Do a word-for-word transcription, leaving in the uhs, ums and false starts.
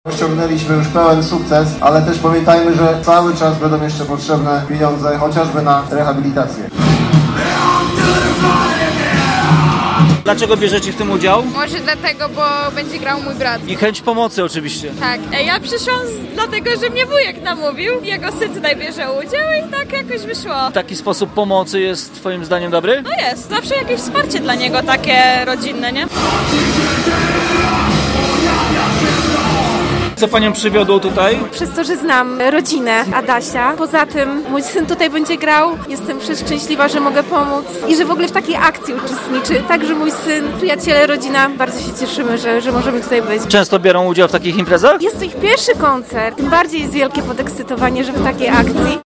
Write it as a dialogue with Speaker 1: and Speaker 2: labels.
Speaker 1: Osiągnęliśmy już pełen sukces, ale też pamiętajmy, że cały czas będą jeszcze potrzebne pieniądze, chociażby na rehabilitację.
Speaker 2: Dlaczego bierzecie w tym udział?
Speaker 3: Może dlatego, bo będzie grał mój brat.
Speaker 2: I chęć pomocy oczywiście.
Speaker 3: Tak.
Speaker 4: Ja przyszłam z, dlatego, że mnie wujek namówił. Jego syn tutaj bierze udział i tak jakoś wyszło.
Speaker 2: Taki sposób pomocy jest twoim zdaniem dobry?
Speaker 4: No jest, zawsze jakieś wsparcie dla niego takie rodzinne, nie?
Speaker 2: Co panią przywiodło tutaj?
Speaker 5: Przez to, że znam rodzinę Adasia. Poza tym mój syn tutaj będzie grał. Jestem przeszczęśliwa, że mogę pomóc i że w ogóle w takiej akcji uczestniczy. Także mój syn, przyjaciele, rodzina. Bardzo się cieszymy, że, że możemy tutaj być.
Speaker 2: Często biorą udział w takich imprezach?
Speaker 5: Jest to ich pierwszy koncert. Tym bardziej jest wielkie podekscytowanie, że w takiej akcji.